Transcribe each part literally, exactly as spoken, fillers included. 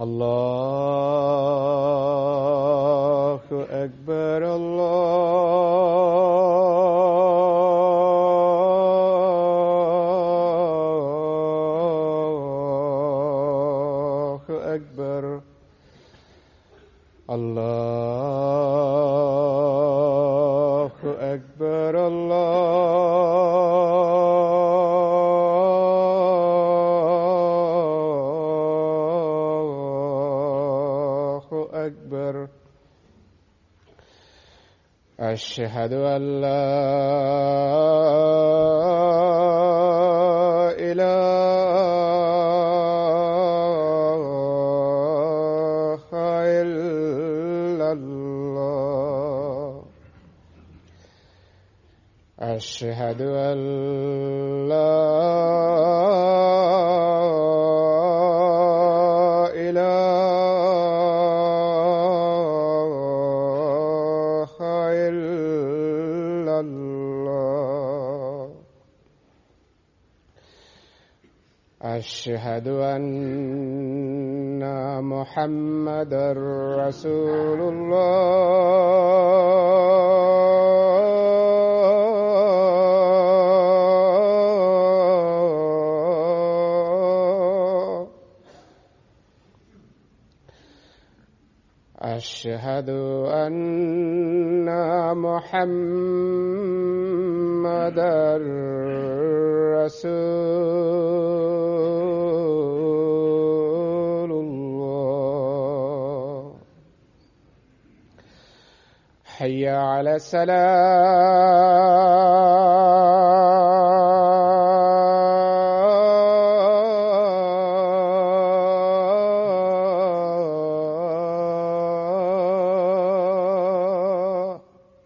الله أكبر الله أكبر الله أكبر الله أكبر. أشهد أن لا إله إلا الله. أشهد أن لا إله إلا الله. أشهد أن محمدًا رسول الله. أشهد أن محمدًا رسول الله. حي على الصلاة.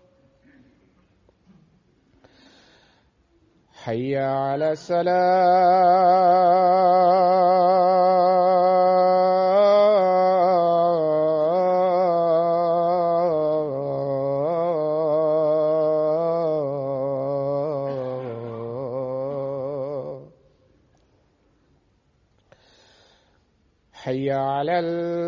حي على الصلاة. حي على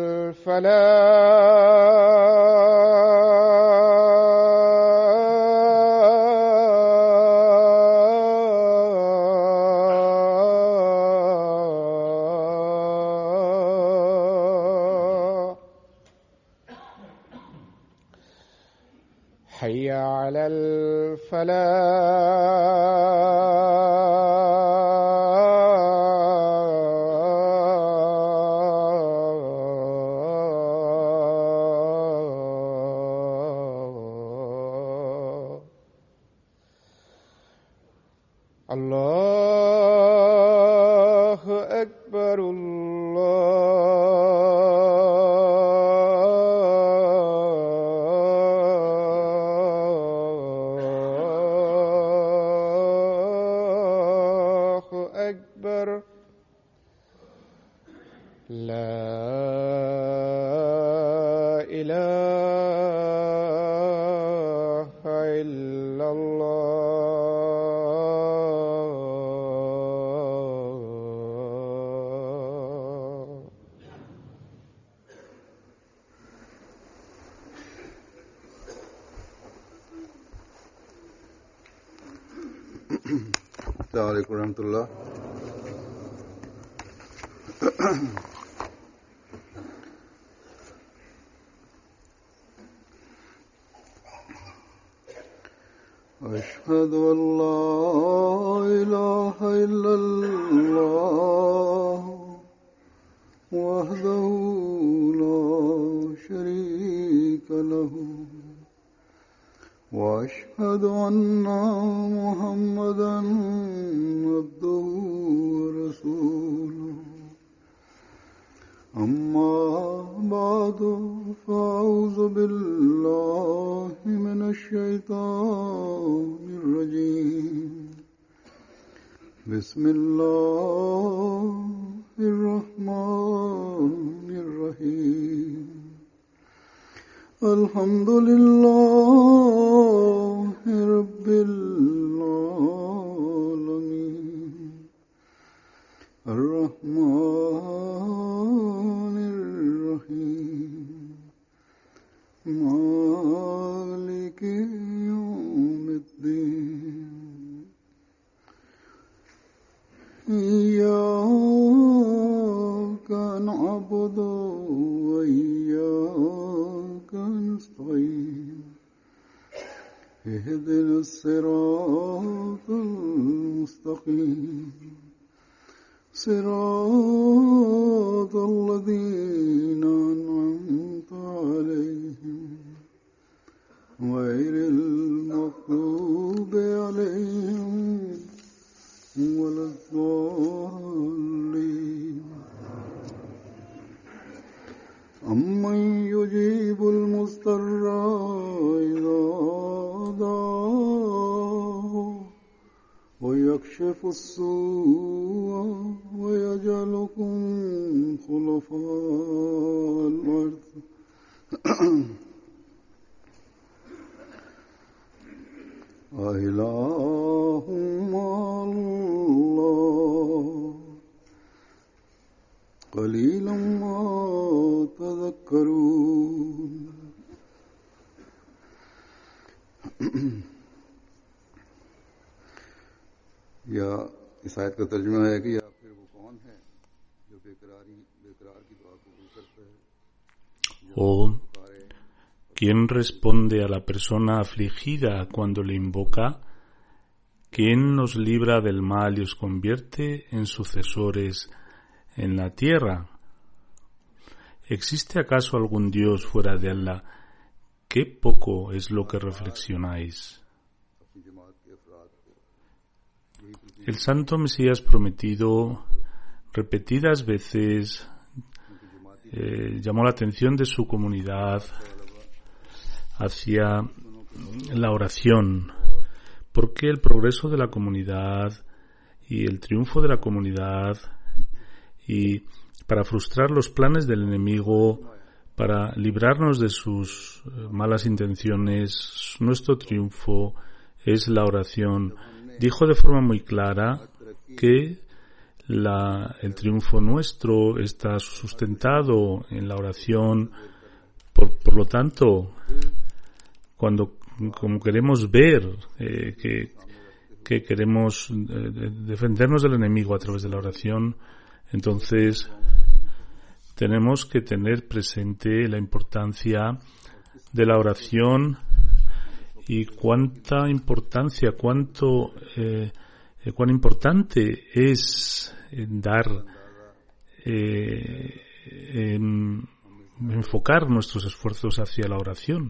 الفلاح. حي على الفلاح. الله أكبر الله أكبر. لا إله إلا الله. السلام عليكم ورحمة الله. أشهد أن لا إله إلا الله وحده لا شريك له وأشهد أن محمدًا عبده ورسوله. أما بعد فأعوذ بالله من الشيطان الرجيم. بسم الله الرحمن الرحيم. الحمد لله رب العالمين الرحمن الرحيم إياك نعبد وإياك نستعين اهدنا الصراط المستقيم صراط الذين أنعمت عليهم غير المغضوب عليهم ولا الضالين أمن يجيب المضطر إذا دعاه ويكشف السوء ويجعلكم خلفاء الأرض أإله مع الله قليلا ما تذكرون. या इस आयत का तर्जुमा है कि या फिर वो कौन है जो बेकरारी बेकरार की दुआ कबूल करता है o ¿quién responde a la persona afligida cuando le invoca? ¿Quién nos libra del mal y os convierte en sucesores en la tierra? ¿Existe acaso algún Dios fuera de Allah? Qué poco es lo que reflexionáis. El Santo Mesías prometido repetidas veces eh, llamó la atención de su comunidad hacia la oración, porque el progreso de la comunidad y el triunfo de la comunidad, y para frustrar los planes del enemigo, para librarnos de sus malas intenciones, nuestro triunfo es la oración. Dijo de forma muy clara que la, el triunfo nuestro está sustentado en la oración. Por, por lo tanto, cuando como queremos ver eh, que, que queremos eh, defendernos del enemigo a través de la oración, entonces tenemos que tener presente la importancia de la oración y cuánta importancia, cuánto, eh, eh, cuán importante es eh, dar, eh, eh, enfocar nuestros esfuerzos hacia la oración.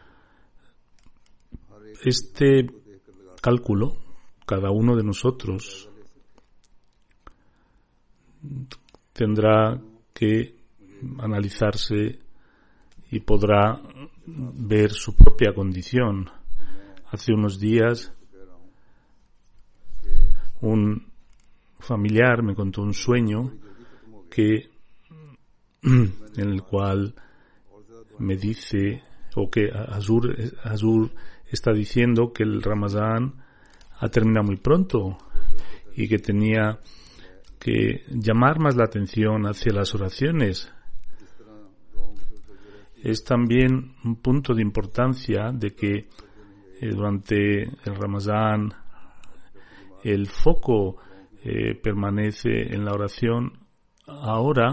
Este cálculo, cada uno de nosotros tendrá que analizarse y podrá ver su propia condición. Hace unos días un familiar me contó un sueño que en el cual me dice, o que Azur, Azur está diciendo que el Ramadán ha terminado muy pronto y que tenía que llamar más la atención hacia las oraciones. Es también un punto de importancia de que eh, durante el Ramadán el foco eh, permanece en la oración. Ahora,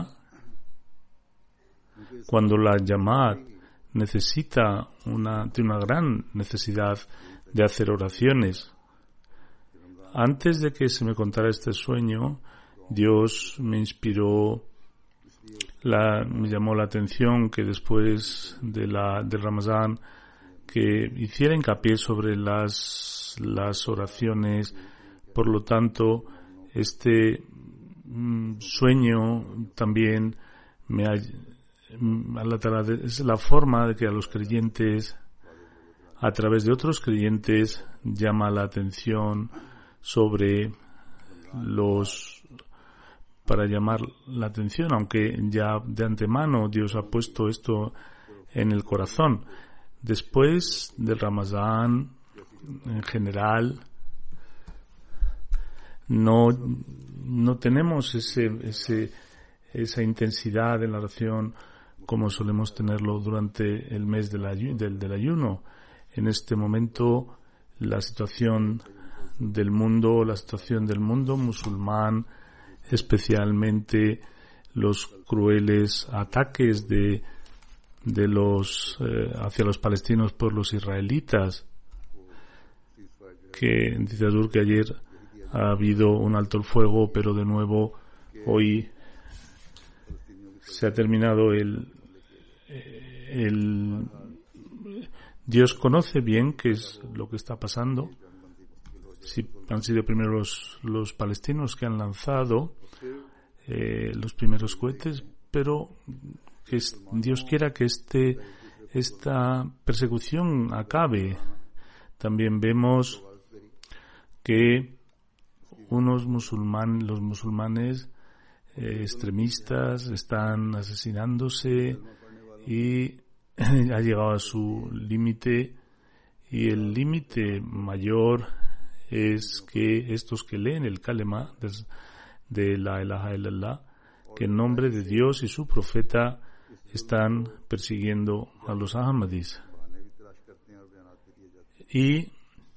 cuando la Jamaat necesita una, tiene una gran necesidad de hacer oraciones. Antes de que se me contara este sueño, Dios me inspiró, la, me llamó la atención que después de la, del Ramadán que hiciera hincapié sobre las, las oraciones. Por lo tanto, este mm, sueño también me ha, es la forma de que a los creyentes, a través de otros creyentes, llama la atención sobre los, para llamar la atención, aunque ya de antemano Dios ha puesto esto en el corazón. Después del Ramadán, en general, no, no tenemos ese, ese, esa intensidad en la oración como solemos tenerlo durante el mes del, ayu- del, del ayuno. En este momento la situación del mundo, la situación del mundo musulmán, especialmente los crueles ataques de de los eh, hacia los palestinos por los israelitas, que dice Azur que ayer ha habido un alto el fuego, pero de nuevo hoy se ha terminado el el Dios conoce bien qué es lo que está pasando. Si han sido primero los, los palestinos que han lanzado eh, los primeros cohetes, pero que es, Dios quiera que este esta persecución acabe. También vemos que unos musulmanes, los musulmanes eh, extremistas están asesinándose y ha llegado a su límite, y el límite mayor es que estos que leen el kalema de, de la ilaha illallah, que en nombre de Dios y su profeta están persiguiendo a los ahmadis y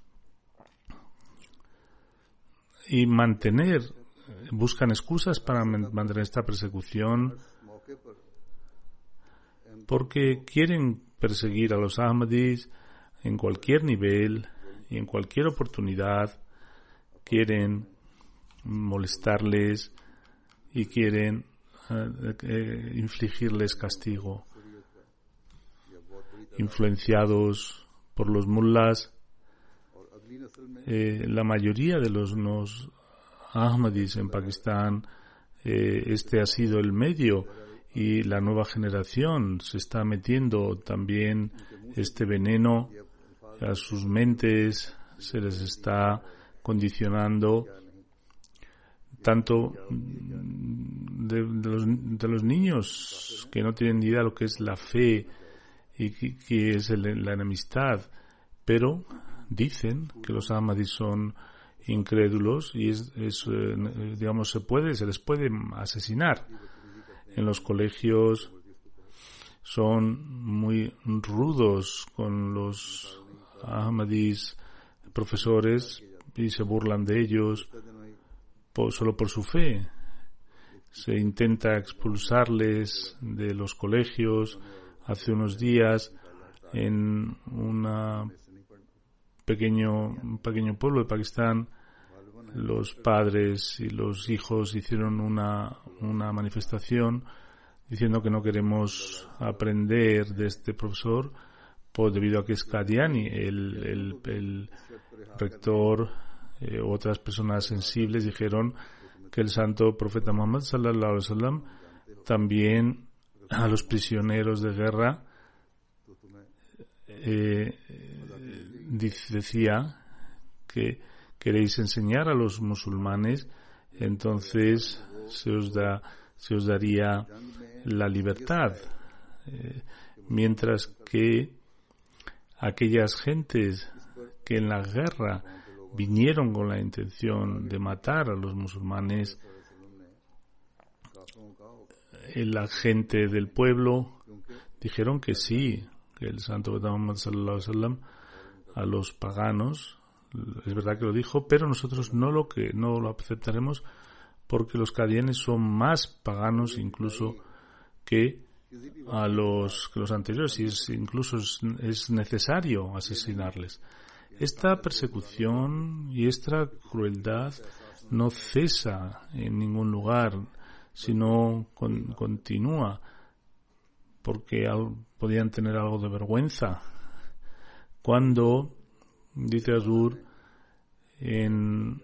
y mantener buscan excusas para mantener esta persecución porque quieren perseguir a los ahmadis en cualquier nivel y en cualquier oportunidad. Quieren molestarles y quieren eh, eh, infligirles castigo. Influenciados por los mullas, eh, la mayoría de los nos ahmadis en Pakistán, eh, este ha sido el medio, y la nueva generación se está metiendo también este veneno a sus mentes, se les está condicionando tanto de, de, los, de los niños que no tienen ni idea de lo que es la fe y que, que es el, la enemistad, pero dicen que los ahmadis son incrédulos y es, es eh, digamos se puede se les puede asesinar. En los colegios son muy rudos con los ahmadis profesores y se burlan de ellos por, solo por su fe. Se intenta expulsarles de los colegios. Hace unos días en una pequeño, un pequeño pueblo de Pakistán, los padres y los hijos hicieron una, una manifestación diciendo que no queremos aprender de este profesor por, debido a que es Qadiani. El, el, el rector, eh, otras personas sensibles dijeron que el santo profeta Muhammad sallallahu alaihi wasallam también a los prisioneros de guerra eh, decía que queréis enseñar a los musulmanes, entonces se os da, se os daría la libertad, eh, mientras que aquellas gentes que en la guerra vinieron con la intención de matar a los musulmanes, eh, la gente del pueblo dijeron que sí, que el santo Muhammad sallallahu alaihi wasallam a los paganos, es verdad que lo dijo, pero nosotros no lo que no lo aceptaremos porque los qadianes son más paganos incluso que a los que los anteriores, y es, incluso es, es necesario asesinarles. Esta persecución y esta crueldad no cesa en ningún lugar, sino con, continúa, porque al, podían tener algo de vergüenza cuando, dice Azur, en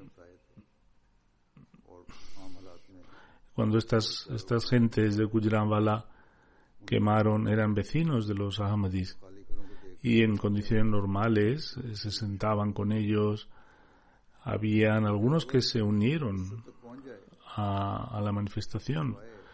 cuando estas estas gentes de Gujranwala quemaron, eran vecinos de los ahmadis y en condiciones normales eh, se sentaban con ellos. Habían algunos que se unieron a, a la manifestación.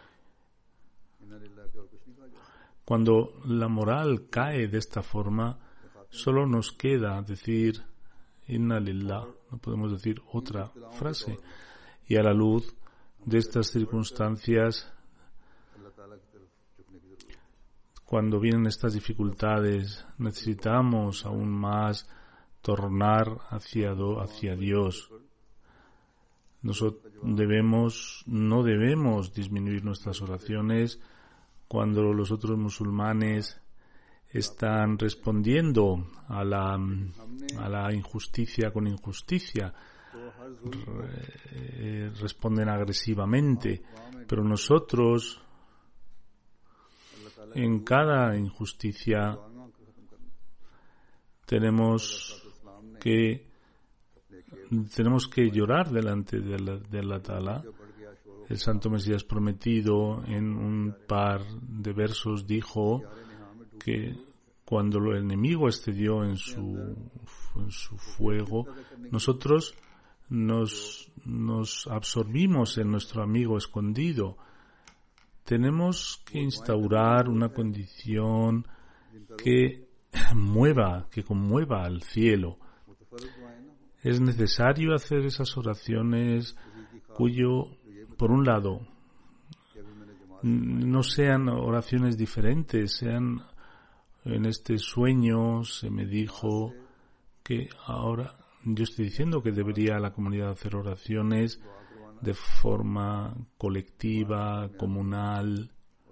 Cuando la moral cae de esta forma, solo nos queda decir Inna lillah, no podemos decir otra frase. Y a la luz de estas circunstancias, cuando vienen estas dificultades, necesitamos aún más tornar hacia, do, hacia Dios. Nosotros debemos, no debemos disminuir nuestras oraciones cuando los otros musulmanes están respondiendo a la, a la injusticia con injusticia, Re, responden agresivamente, pero nosotros en cada injusticia tenemos que tenemos que llorar delante de la, de la Ta'ala. El Santo Mesías prometido en un par de versos dijo que cuando el enemigo excedió en su, en su fuego, nosotros nos, nos absorbimos en nuestro amigo escondido. Tenemos que instaurar una condición que mueva, que conmueva al cielo. Es necesario hacer esas oraciones cuyo, por un lado, no sean oraciones diferentes, sean en este sueño se me dijo que ahora yo estoy diciendo que debería la comunidad hacer oraciones de forma colectiva, comunal,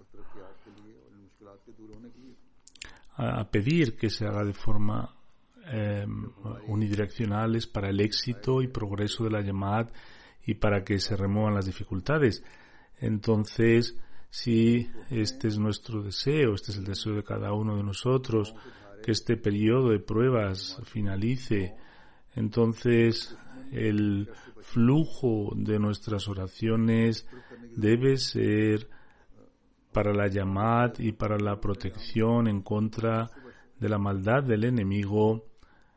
a, a pedir que se haga de forma eh, unidireccionales para el éxito y progreso de la Jamaat y para que se remuevan las dificultades. Entonces, si este es nuestro deseo, este es el deseo de cada uno de nosotros, que este periodo de pruebas finalice, entonces el flujo de nuestras oraciones debe ser para la Jamaat y para la protección en contra de la maldad del enemigo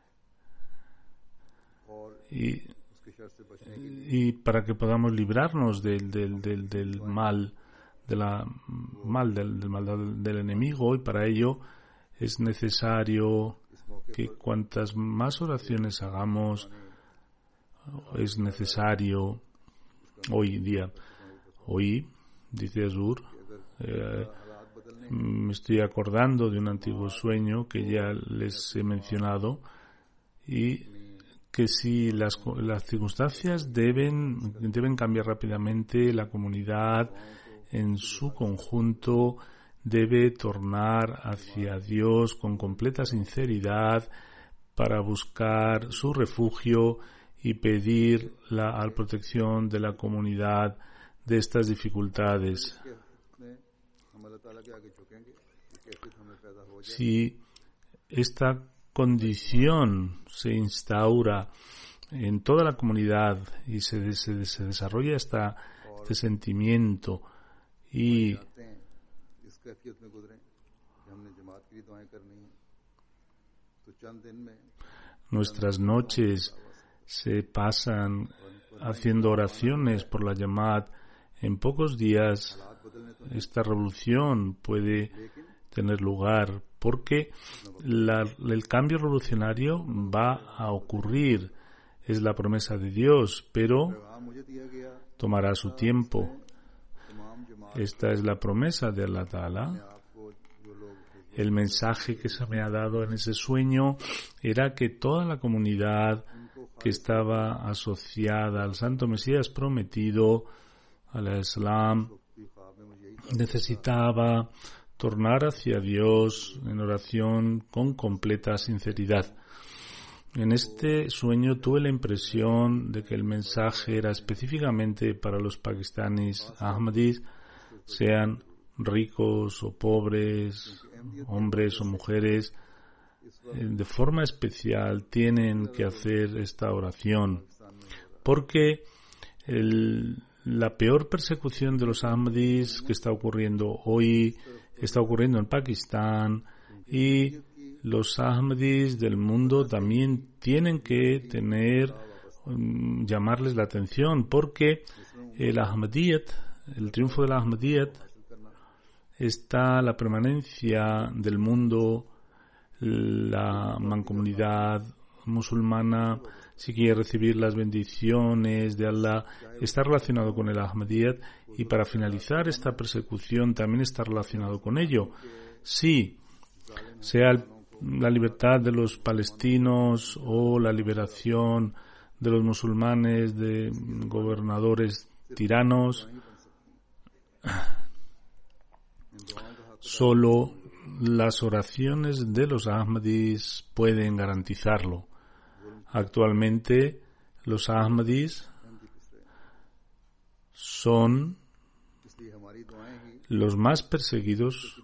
y, y para que podamos librarnos del, del, del, del mal, de la mal del, del maldad del enemigo, y para ello es necesario que cuantas más oraciones hagamos, es necesario hoy día, hoy, dice Azur, eh, me estoy acordando de un antiguo sueño que ya les he mencionado, y que si las, las circunstancias deben, deben cambiar rápidamente, la comunidad en su conjunto debe tornar hacia Dios con completa sinceridad para buscar su refugio y pedir la, la protección de la comunidad de estas dificultades. Si esta condición se instaura en toda la comunidad y se, se, se desarrolla esta, este sentimiento y nuestras noches se pasan haciendo oraciones por la Jamaat, en pocos días esta revolución puede tener lugar, porque la, el cambio revolucionario va a ocurrir, es la promesa de Dios, pero tomará su tiempo. Esta es la promesa de Allah Ta'ala. El mensaje que se me ha dado en ese sueño era que toda la comunidad que estaba asociada al Santo Mesías prometido, al Islam, necesitaba tornar hacia Dios en oración con completa sinceridad. En este sueño tuve la impresión de que el mensaje era específicamente para los pakistaníes Ahmadis, sean ricos o pobres, hombres o mujeres, de forma especial tienen que hacer esta oración, porque el, la peor persecución de los Ahmadis que está ocurriendo hoy está ocurriendo en Pakistán, y los Ahmadis del mundo también tienen que tener, um, llamarles la atención, porque el Ahmadiyyat, el triunfo del Ahmadiyyat, está la permanencia del mundo, la mancomunidad musulmana, si quiere recibir las bendiciones de Allah, está relacionado con el Ahmadiyyat, y para finalizar esta persecución también está relacionado con ello. Sí, sea el la libertad de los palestinos o la liberación de los musulmanes de gobernadores tiranos. Solo las oraciones de los Ahmadis pueden garantizarlo. Actualmente los Ahmadis son los más perseguidos,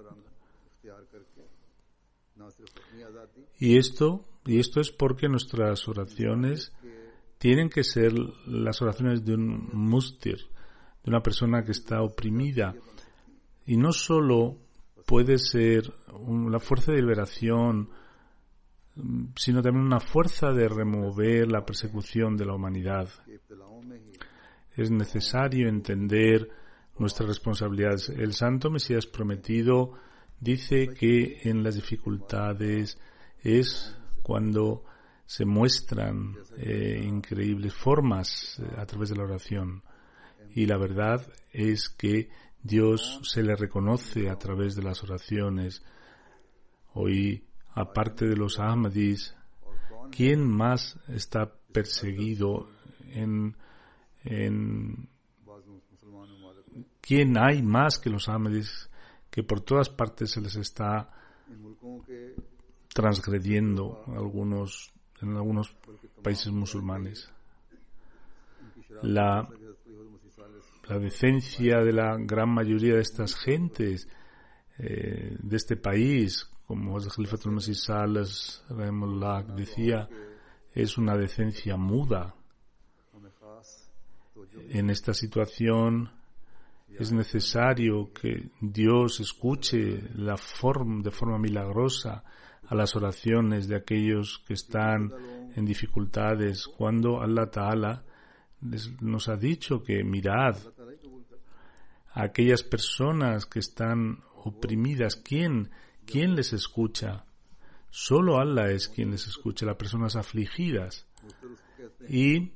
y esto y esto es porque nuestras oraciones tienen que ser las oraciones de un mustir, de una persona que está oprimida, y no solo puede ser una fuerza de liberación, sino también una fuerza de remover la persecución de la humanidad. Es necesario entender nuestras responsabilidades. El Santo Mesías prometido dice que en las dificultades es cuando se muestran eh, increíbles formas eh, a través de la oración. Y la verdad es que Dios se le reconoce a través de las oraciones. Hoy, aparte de los Ahmadis, ¿quién más está perseguido en, en quién hay más que los Ahmadis, que por todas partes se les está transgrediendo algunos, en algunos países musulmanes? La, la decencia de la gran mayoría de estas gentes eh, de este país, como el Khalifatul Masih Saleh Rahimahullah decía, es una decencia muda. En esta situación es necesario que Dios escuche la forma, de forma milagrosa a las oraciones de aquellos que están en dificultades, cuando Allah Ta'ala nos ha dicho que mirad a aquellas personas que están oprimidas. ¿Quién, quién les escucha? Solo Allah es quien les escucha, las personas afligidas. Y,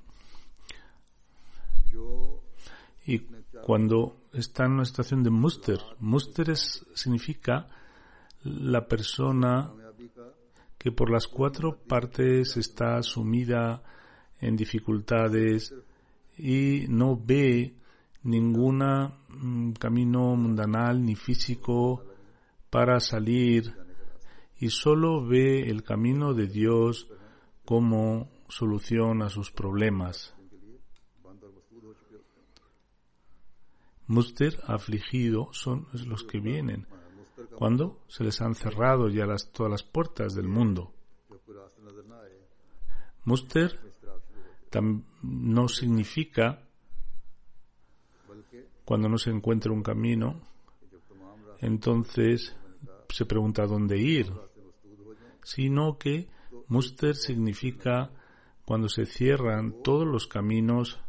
y cuando está en una situación de muster, muster es, significa la persona que por las cuatro partes está sumida en dificultades y no ve ningún mm, camino mundanal ni físico para salir, y solo ve el camino de Dios como solución a sus problemas. Muster, afligido, son los que vienen cuando se les han cerrado ya las, todas las puertas del mundo. Muster tam, no significa cuando no se encuentra un camino, entonces se pregunta dónde ir, sino que muster significa cuando se cierran todos los caminos,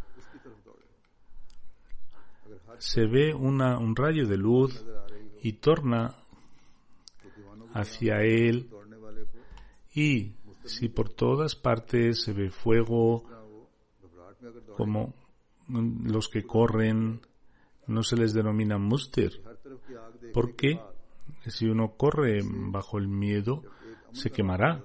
se ve una, un rayo de luz y torna hacia él, y si por todas partes se ve fuego, como los que corren, no se les denomina muster, porque si uno corre bajo el miedo, se quemará.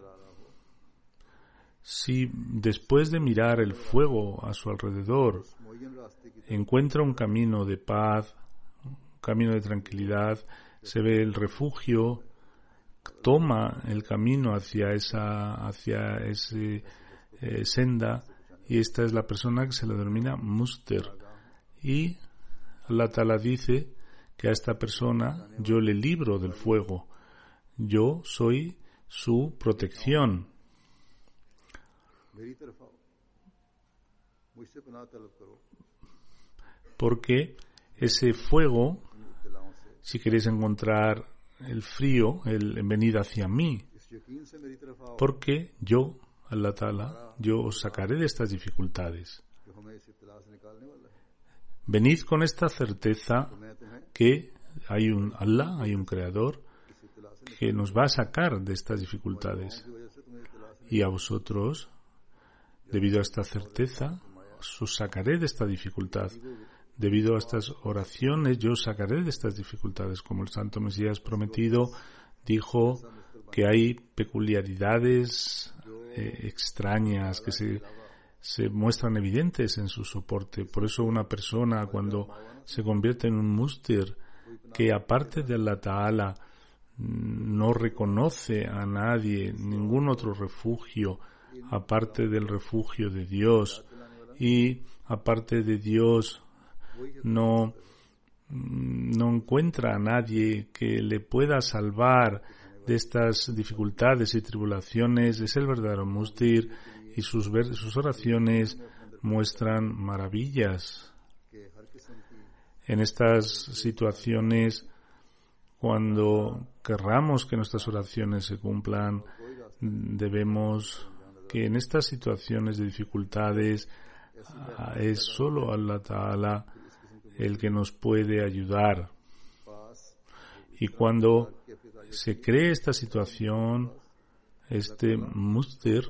Si después de mirar el fuego a su alrededor encuentra un camino de paz, un camino de tranquilidad, se ve el refugio, toma el camino hacia esa hacia ese eh, senda, y esta es la persona que se le denomina muster. Y Allah Ta'ala dice que a esta persona yo le libro del fuego, yo soy su protección. Porque ese fuego, si queréis encontrar el frío, el venid hacia mí, porque yo, Allah Ta'ala, yo os sacaré de estas dificultades. Venid con esta certeza que hay un Allah, hay un Creador que nos va a sacar de estas dificultades. Y a vosotros, debido a esta certeza, os sacaré de esta dificultad. Debido a estas oraciones, yo os sacaré de estas dificultades. Como el Santo Mesías prometido dijo, que hay peculiaridades eh, extrañas que se, se muestran evidentes en su soporte. Por eso una persona cuando se convierte en un mustir que aparte de Allah Ta'ala no reconoce a nadie, ningún otro refugio aparte del refugio de Dios, y aparte de Dios no, no encuentra a nadie que le pueda salvar de estas dificultades y tribulaciones, es el verdadero mustir, y sus, sus oraciones muestran maravillas. En estas situaciones, cuando querramos que nuestras oraciones se cumplan, debemos que en estas situaciones de dificultades es solo Allah Ta'ala el que nos puede ayudar. Y cuando se cree esta situación, este mustir,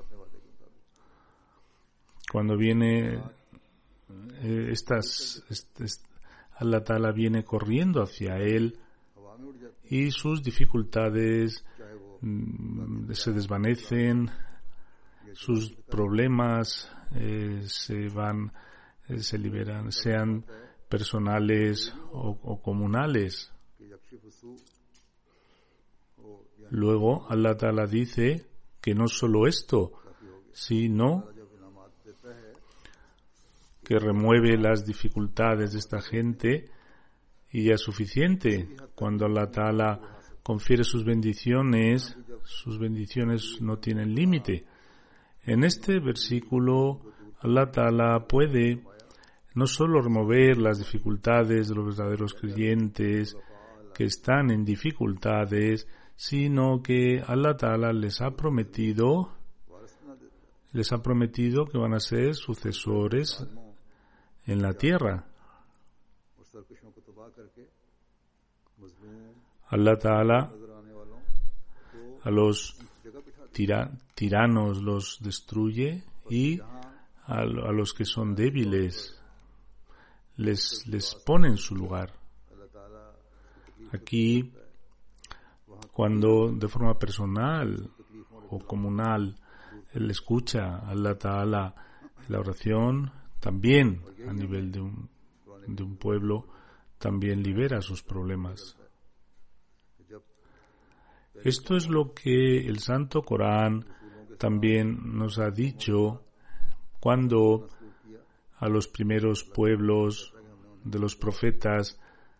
cuando viene estas, este, Allah Ta'ala viene corriendo hacia él y sus dificultades mm, se desvanecen, sus problemas eh, se van, eh, se liberan, sean personales o, o comunales. Luego Allah Ta'ala dice que no solo esto, sino que remueve las dificultades de esta gente, y ya es suficiente. Cuando Allah Ta'ala confiere sus bendiciones, sus bendiciones no tienen límite. En este versículo, Allah Ta'ala puede no solo remover las dificultades de los verdaderos creyentes que están en dificultades, sino que Allah Ta'ala les ha prometido, les ha prometido que van a ser sucesores en la tierra. Allah Ta'ala a los tira, tiranos los destruye, y a, a los que son débiles les, les pone en su lugar. Aquí, cuando de forma personal o comunal él escucha a Allah Ta'ala la oración, también a nivel de un, de un pueblo, también libera sus problemas. Esto es lo que el Santo Corán también nos ha dicho cuando a los primeros pueblos de los profetas,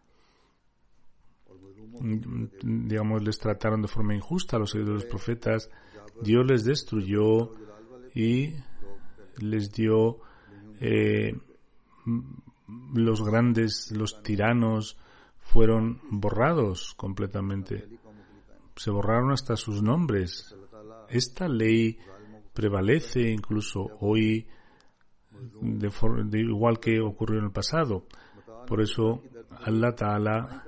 digamos, les trataron de forma injusta a los seguidores de los profetas. Dios les destruyó y les dio eh, los grandes, los tiranos fueron borrados completamente. Se borraron hasta sus nombres. Esta ley prevalece incluso hoy, de for- de igual que ocurrió en el pasado. Por eso Allah Ta'ala,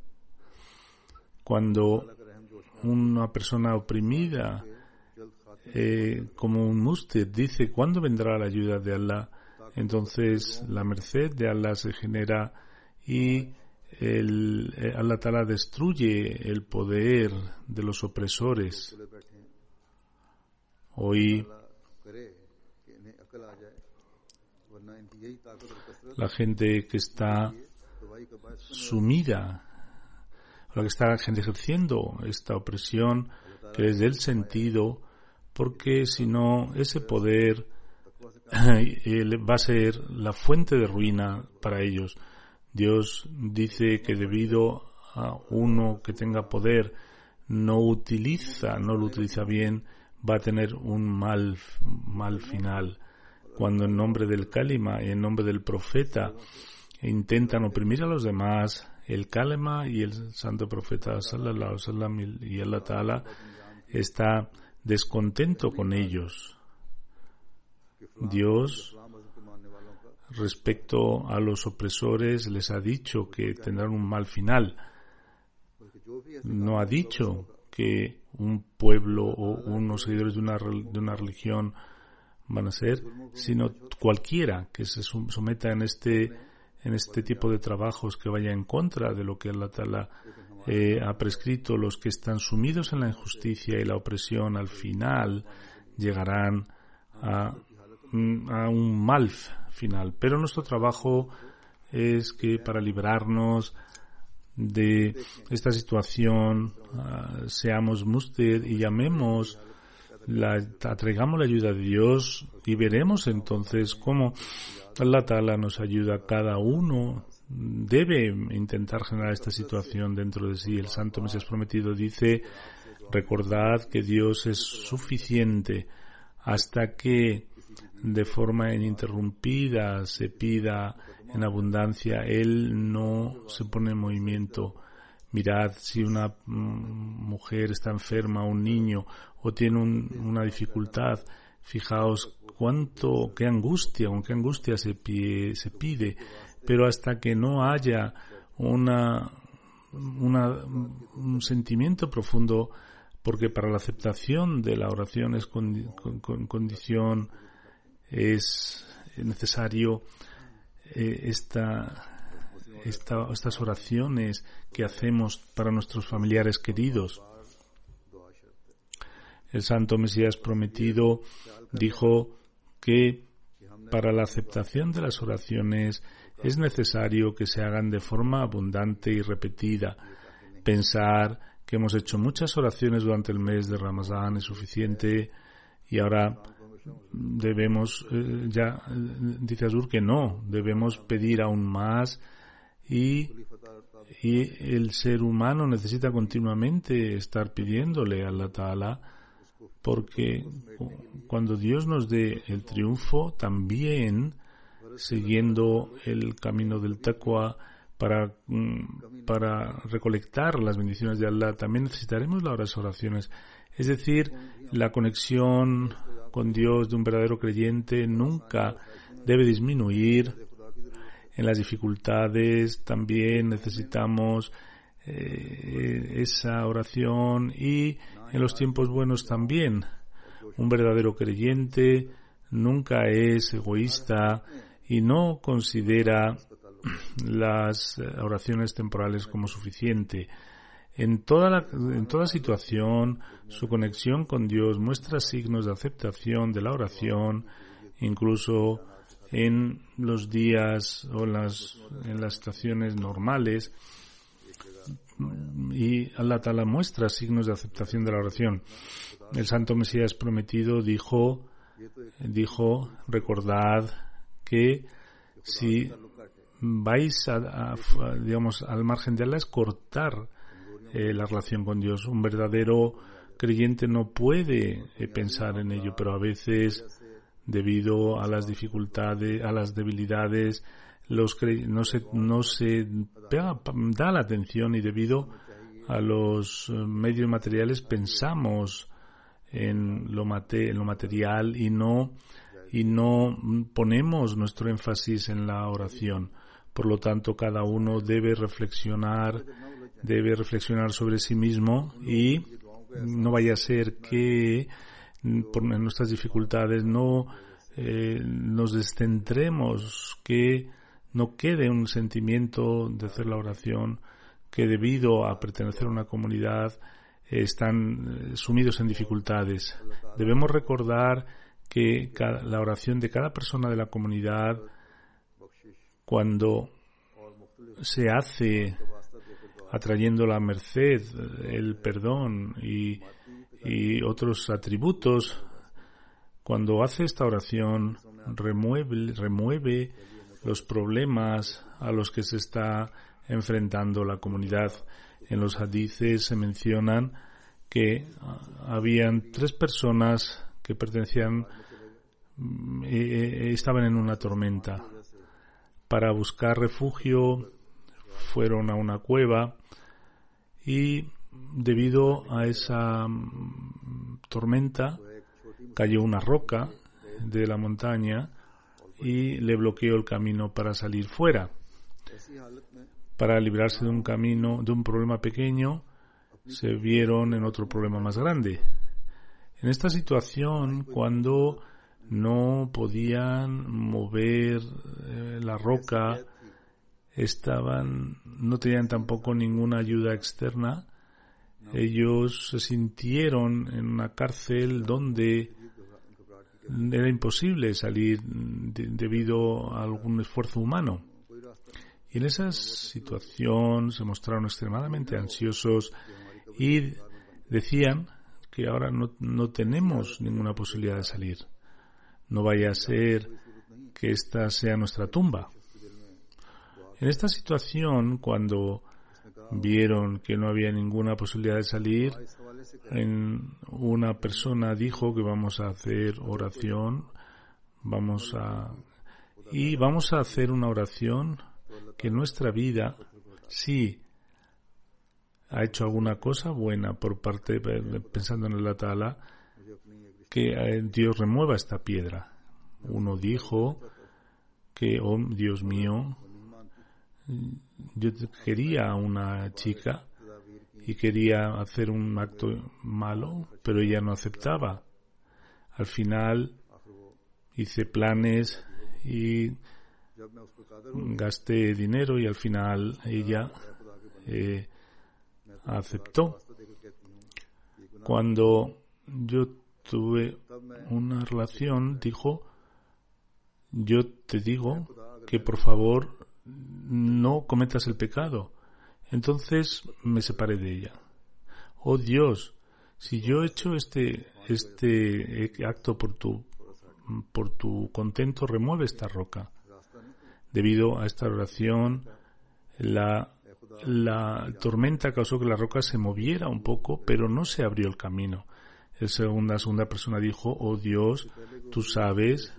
cuando una persona oprimida, eh, como un mustir, dice ¿cuándo vendrá la ayuda de Allah?, entonces la merced de Allah se genera y el, eh, Allah Ta'ala destruye el poder de los opresores. Hoy la gente que está sumida, la que está ejerciendo esta opresión, que es del sentido, porque si no, ese poder va a ser la fuente de ruina para ellos. Dios dice que debido a uno que tenga poder no utiliza, no lo utiliza bien, va a tener un mal, mal final. Cuando en nombre del Kalima y en nombre del profeta intentan oprimir a los demás, el Kalima y el santo profeta sallallahu alaihi wasallam y Allah Ta'ala está descontento con ellos. Dios, respecto a los opresores, les ha dicho que tendrán un mal final. No ha dicho que un pueblo o unos seguidores de una, de una religión van a ser, sino cualquiera que se someta en este, en este tipo de trabajos que vaya en contra de lo que Allah Ta'ala eh, ha prescrito, los que están sumidos en la injusticia y la opresión al final llegarán a, a un mal final. Pero nuestro trabajo es que para librarnos de esta situación uh, seamos musted y llamemos, la, atraigamos la ayuda de Dios y veremos entonces cómo Allah Ta'ala nos ayuda. Cada uno debe intentar generar esta situación dentro de sí. El Santo Mesías Prometido dice: recordad que Dios es suficiente hasta que de forma ininterrumpida se pida en abundancia. Él no se pone en movimiento. Mirad, si una mujer está enferma, un niño, o tiene un, una dificultad, fijaos cuánto, qué angustia, con qué angustia se pide, se pide. Pero hasta que no haya una, una, un sentimiento profundo, porque para la aceptación de la oración es con, con, con condición, es necesario eh, esta, esta, estas oraciones que hacemos para nuestros familiares queridos. El Santo Mesías Prometido dijo que para la aceptación de las oraciones es necesario que se hagan de forma abundante y repetida. Pensar que hemos hecho muchas oraciones durante el mes de Ramadán es suficiente y ahora debemos, eh, ya dice Azur que no, debemos pedir aún más y, y el ser humano necesita continuamente estar pidiéndole a Allah Ta'ala, porque cuando Dios nos dé el triunfo, también siguiendo el camino del taqwa para, para recolectar las bendiciones de Allah, también necesitaremos las oraciones. Es decir, la conexión con Dios de un verdadero creyente nunca debe disminuir. En las dificultades también necesitamos eh, esa oración, y en los tiempos buenos también. Un verdadero creyente nunca es egoísta y no considera las oraciones temporales como suficiente. En toda, la, en toda situación, su conexión con Dios muestra signos de aceptación de la oración, incluso en los días o en las, en las situaciones normales, y Allah Ta'ala muestra signos de aceptación de la oración. El Santo Mesías Prometido dijo, dijo, recordad que si vais a, a, a, digamos, al margen de Allah es cortar eh, la relación con Dios. Un verdadero creyente no puede eh, pensar en ello, pero a veces, debido a las dificultades, a las debilidades, los cre- no se no se pega, da la atención, y debido a los medios materiales pensamos en lo mate, en lo material y no y no ponemos nuestro énfasis en la oración. Por lo tanto, cada uno debe reflexionar, debe reflexionar sobre sí mismo, y no vaya a ser que por nuestras dificultades no eh, nos descentremos, que no quede un sentimiento de hacer la oración, que debido a pertenecer a una comunidad eh, están eh, sumidos en dificultades. Debemos recordar que cada, la oración de cada persona de la comunidad, cuando se hace atrayendo la merced, el perdón y, y otros atributos, cuando hace esta oración remueve, remueve los problemas a los que se está enfrentando la comunidad. En los hadices se mencionan que habían tres personas que pertenecían, eh, estaban en una tormenta. Para buscar refugio fueron a una cueva, y debido a esa tormenta cayó una roca de la montaña y le bloqueó el camino para salir fuera. Para librarse de un camino, de un problema pequeño, se vieron en otro problema más grande. En esta situación, cuando no podían mover eh, la roca, estaban, no tenían tampoco ninguna ayuda externa. Ellos se sintieron en una cárcel donde era imposible salir de, debido a algún esfuerzo humano. Y en esa situación se mostraron extremadamente ansiosos y decían que ahora no, no tenemos ninguna posibilidad de salir. No vaya a ser que esta sea nuestra tumba. En esta situación, cuando vieron que no había ninguna posibilidad de salir, en una persona dijo que vamos a hacer oración, vamos a y vamos a hacer una oración que nuestra vida sí ha hecho alguna cosa buena por parte, pensando en Allah Ta'ala, que Dios remueva esta piedra. Uno dijo que, oh Dios mío, yo quería a una chica y quería hacer un acto malo, pero ella no aceptaba. Al final hice planes y gasté dinero y al final ella eh, aceptó. Cuando yo tuve una relación, dijo, yo te digo que por favor no cometas el pecado. Entonces me separé de ella. Oh Dios, si yo he hecho este este acto por tu por tu contento, remueve esta roca. Debido a esta oración, la la tormenta causó que la roca se moviera un poco, pero no se abrió el camino. El segunda, la segunda persona dijo, oh Dios, tú sabes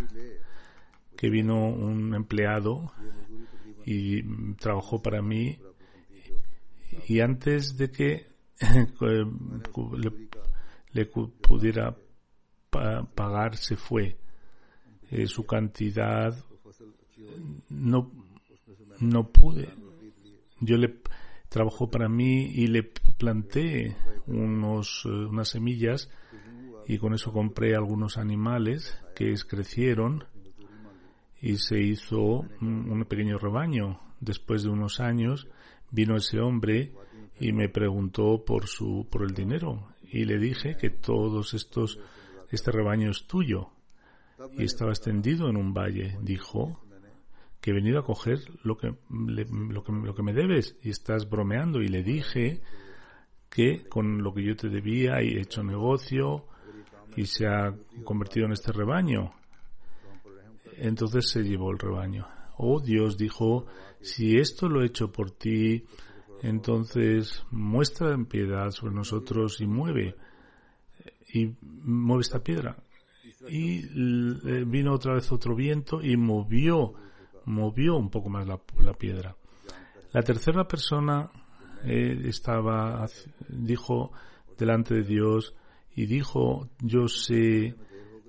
que vino un empleado y trabajó para mí, y antes de que le, le pudiera pagar se fue. Eh, su cantidad no no pude. Yo le trabajó para mí y le planté unos unas semillas y con eso compré algunos animales que crecieron y se hizo un, un pequeño rebaño. Después de unos años vino ese hombre y me preguntó por su por el dinero y le dije que todos estos este rebaño es tuyo y estaba extendido en un valle. Dijo que he venido a coger lo que, le, lo que lo que me debes y estás bromeando. Y le dije que con lo que yo te debía he hecho negocio y se ha convertido en este rebaño. Entonces se llevó el rebaño. Oh Dios, dijo, si esto lo he hecho por ti, entonces muestra en piedad sobre nosotros y mueve y mueve esta piedra. Y vino otra vez otro viento y movió movió un poco más la, la piedra. La tercera persona eh, estaba dijo delante de Dios y dijo, yo sé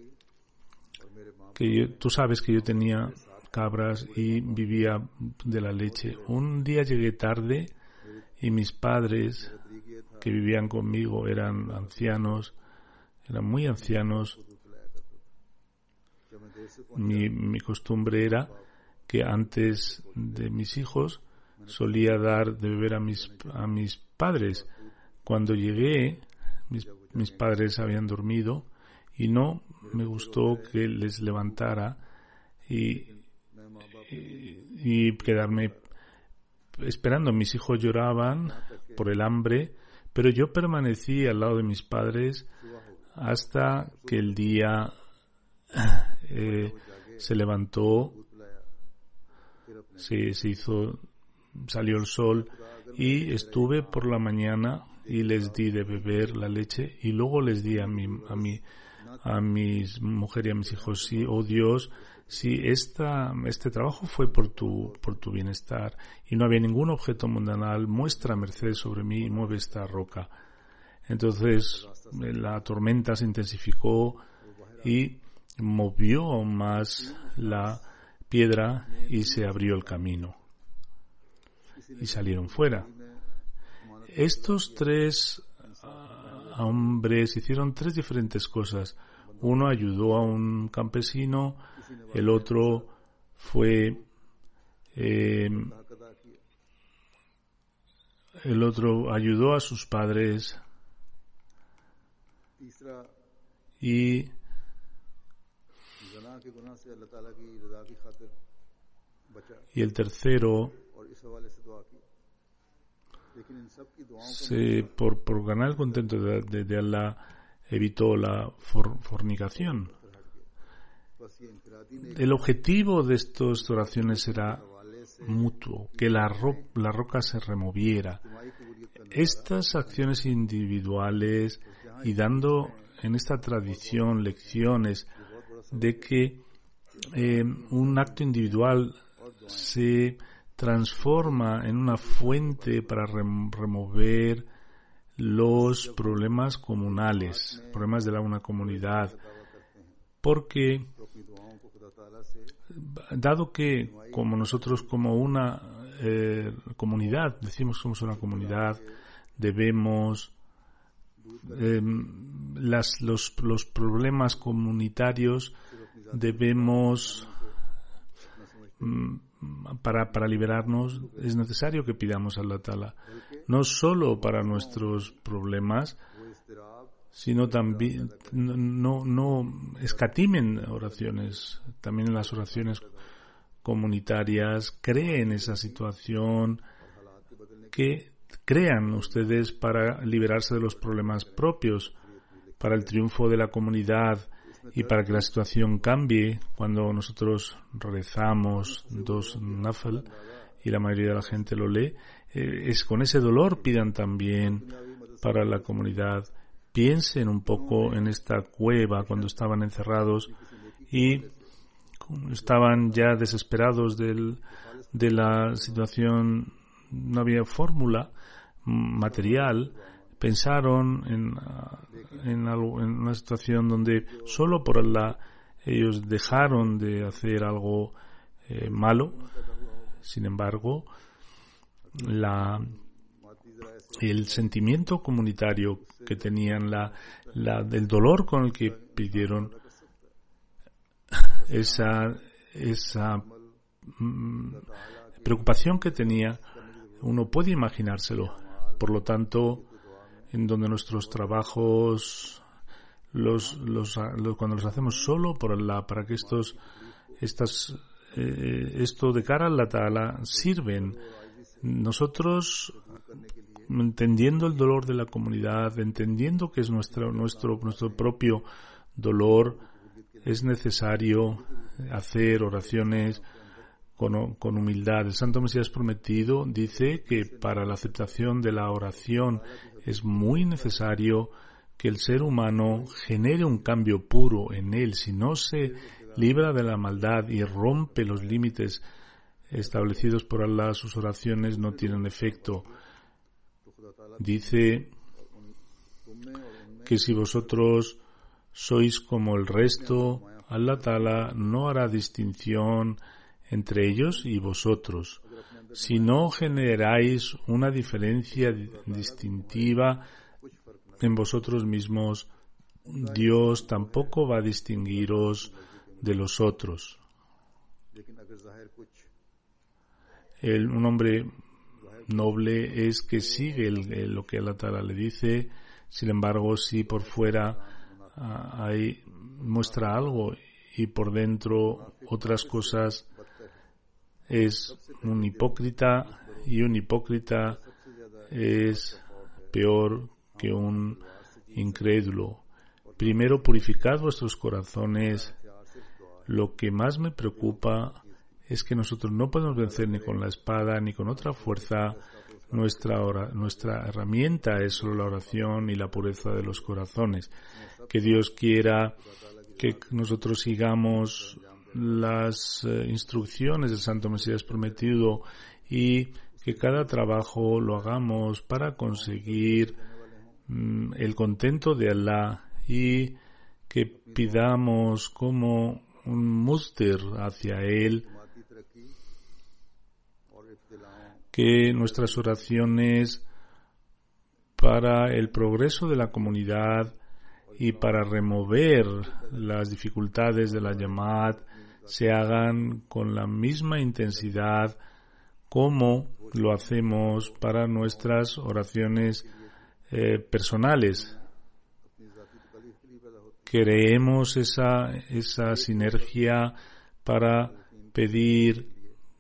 que yo, tú sabes que yo tenía cabras y vivía de la leche. Un día llegué tarde y mis padres que vivían conmigo eran ancianos, eran muy ancianos. Mi, mi costumbre era que antes de mis hijos solía dar de beber a mis a mis padres. Cuando llegué, mis, mis padres habían dormido y no me gustó que les levantara y, y, y quedarme esperando. Mis hijos lloraban por el hambre, pero yo permanecí al lado de mis padres hasta que el día eh, se levantó, se, se hizo, salió el sol y estuve por la mañana y les di de beber la leche y luego les di a mi a mi a mis mujer y a mis hijos. Sí, oh Dios, si esta este trabajo fue por tu por tu bienestar y no había ningún objeto mundanal, muestra merced sobre mí y mueve esta roca. Entonces la tormenta se intensificó y movió aún más la piedra y se abrió el camino y salieron fuera. Estos tres uh, hombres hicieron tres diferentes cosas. Uno ayudó a un campesino, el otro fue eh, el otro ayudó a sus padres तीसरा y ज़ना के गुनाह से अल्लाह ताला की रज़ा की खातिर बचा y el tercero और इस हवाले से दुआ की लेकिन इन सब की दुआओं को se, por, por ganar el contento de, de, de Allah evitó la for, fornicación. बस ये इनफरादी ने El objetivo de estas oraciones era mutuo, que la, ro, la roca se removiera. इज्तिमाई कबूलियत का Estas acciones individuales y dando en esta tradición lecciones de que eh, un acto individual se transforma en una fuente para rem- remover los problemas comunales, problemas de la, una comunidad, porque तो अपनी दुआओं को खुदा ताला से dado que como nosotros como una eh, comunidad, decimos que somos una comunidad, debemos eh, las, los, los problemas comunitarios debemos mm, para, para liberarnos es necesario que pidamos a Allah Ta'ala no solo para nuestros problemas वो इस्तिराब sino también no, no escatimen oraciones, también en las oraciones comunitarias, creen esa situación, que crean ustedes para liberarse de los problemas propios, para el triunfo de la comunidad y para que la situación cambie. Cuando nosotros rezamos dos nafal y la mayoría de la gente lo lee, eh, es con ese dolor pidan también para la comunidad. Piensen un poco en esta cueva cuando estaban encerrados y estaban ya desesperados del, de la situación, no había fórmula material, pensaron en, en, algo, en una situación donde solo por Allah ellos dejaron de hacer algo eh, malo. Sin embargo, la el sentimiento comunitario que tenían, la, la, el dolor con el que pidieron, esa, esa mm, preocupación que tenía, uno puede imaginárselo. Por lo tanto, en donde nuestros trabajos, los, los, los cuando los hacemos solo por Allah, para que estos, estas, eh, esto de cara a Allah Ta'ala sirven. Nosotros, entendiendo el dolor de la comunidad, entendiendo que es nuestro, nuestro, nuestro propio dolor, es necesario hacer oraciones con, con humildad. El Santo Mesías Prometido dice que para la aceptación de la oración es muy necesario que el ser humano genere un cambio puro en él. Si no se libra de la maldad y rompe los límites establecidos por Allah, sus oraciones no tienen efecto. Dice que si vosotros sois como el resto, Allah Ta'ala no hará distinción entre ellos y vosotros. Si no generáis una diferencia distintiva en vosotros mismos, Dios tampoco va a distinguiros de los otros. El, un hombre noble es que sigue el, el, lo que Allah Ta'ala le dice. Sin embargo, si por fuera uh, hay, muestra algo y por dentro otras cosas, es un hipócrita, y un hipócrita es peor que un incrédulo. Primero, purificad vuestros corazones. Lo que más me preocupa es que nosotros no podemos vencer ni con la espada ni con otra fuerza. Nuestra, ora, nuestra herramienta es solo la oración y la pureza de los corazones. Que Dios quiera que nosotros sigamos las eh, instrucciones del Santo Mesías Prometido y que cada trabajo lo hagamos para conseguir mm, el contento de Allah, y que pidamos como un mustir hacia Él, que nuestras oraciones para el progreso de la comunidad y para remover las dificultades de la Jamaat se hagan con la misma intensidad como lo hacemos para nuestras oraciones eh, personales. Creemos esa, esa sinergia para pedir,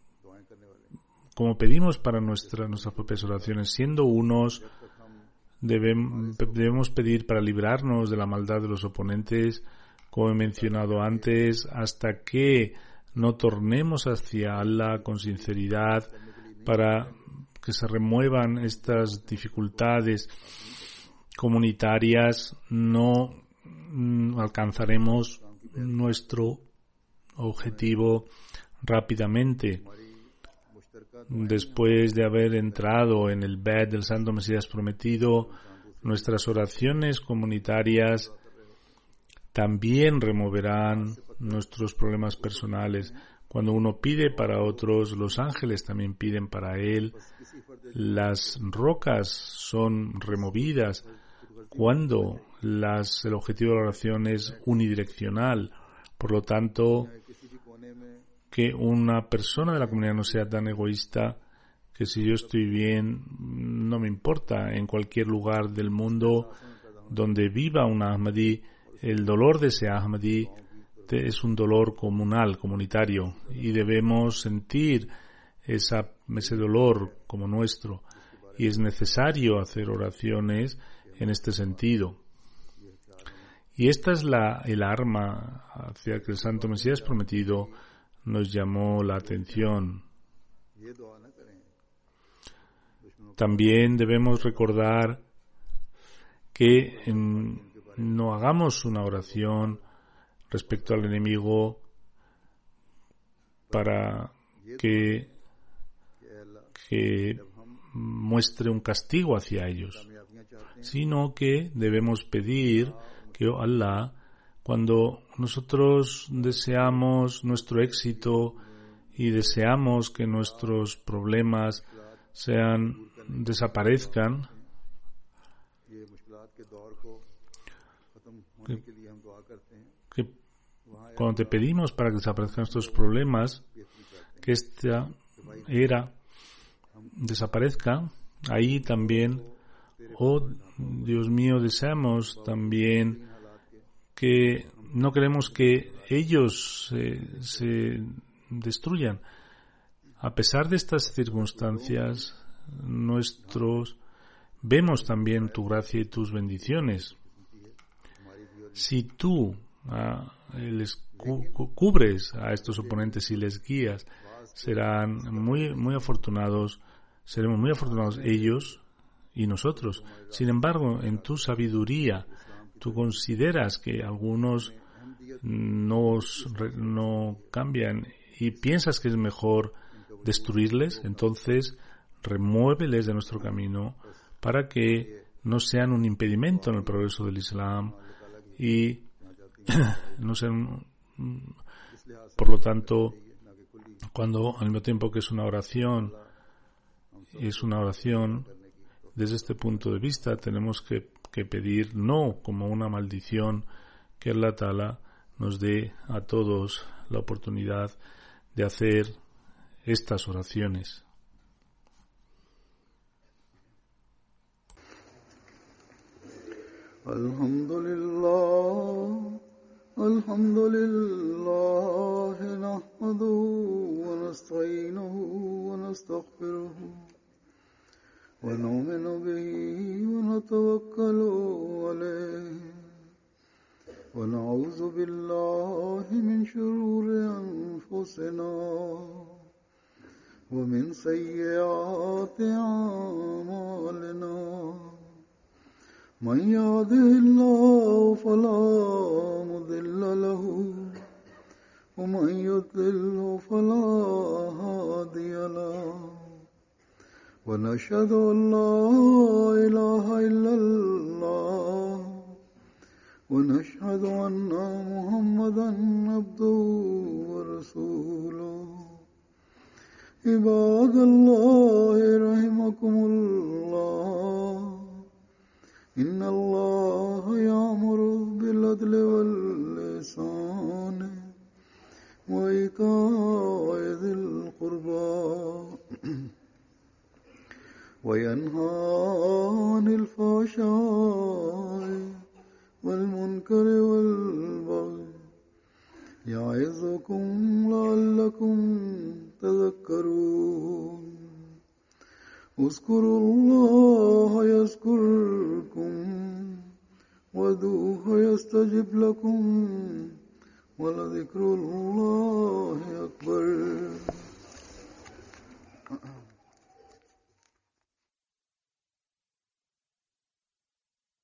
como pedimos para nuestra, nuestras propias oraciones, siendo unos, debem, debemos pedir para librarnos de la maldad de los oponentes, como he mencionado antes, hasta que no tornemos hacia Allah con sinceridad para que se remuevan estas dificultades comunitarias, no mm, alcanzaremos nuestro objetivo rápidamente. Después de haber entrado en el Beit del Santo Mesías Prometido, nuestras oraciones comunitarias también removerán nuestros problemas personales. Cuando uno pide para otros, los ángeles también piden para él. Las rocas son removidas cuando las, el objetivo de la oración es unidireccional. Por lo tanto, que una persona de la comunidad no sea tan egoísta que si yo estoy bien, no me importa. En cualquier lugar del mundo donde viva un Ahmadí, el dolor de ese Ahmadí es un dolor comunal, comunitario, y debemos sentir esa, ese dolor como nuestro, y es necesario hacer oraciones en este sentido. Y esta es la, el arma hacia que el Santo Mesías Prometido nos llamó la atención. También debemos recordar que en, no hagamos una oración respecto al enemigo para que, que muestre un castigo hacia ellos, sino que debemos pedir que oh Allah, cuando nosotros deseamos nuestro éxito y deseamos que nuestros problemas sean desaparezcan, que, que cuando te pedimos para que desaparezcan estos problemas, que esta era desaparezca, ahí también, oh Dios mío, deseamos también que no queremos que ellos se, se destruyan. A pesar de estas circunstancias, nuestros vemos también tu gracia y tus bendiciones. Si tú ah, les cu- cu- cubres a estos oponentes y les guías, serán muy, muy afortunados, seremos muy afortunados ellos y nosotros. Sin embargo, en tu sabiduría, tú consideras que algunos nos, no cambian y piensas que es mejor destruirles, entonces remuéveles de nuestro camino para que no sean un impedimento en el progreso del Islam y no sean, por lo tanto, cuando al mismo tiempo que es una oración, es una oración, desde este punto de vista tenemos que, que pedir no como una maldición, que Allah Ta'ala nos dé a todos la oportunidad de hacer estas oraciones. Alhamdulillah, alhamdulillah, nahmaduhu wa nasta'inuhu wa nastaghfiruhu wa nu'minu bihi wa natawakkalu alayhi wa na'udhu billahi min shururi anfusina wa min sayyiati a'malina. من يهده الله فلا مضل له ومن يضلل فلا هادي له ونشهد أن لا إله إلا الله ونشهد أن محمدا عبده ورسوله عباد الله رحمكم الله إن الله يأمر بالعدل والإحسان وإيتاء ذي القربى وينهى عن الفحشاء والمنكر والبغي يعظكم لعلكم تذكرون اذكروا الله يذكركم وادعوه يستجب لكم ولذكر الله أكبر.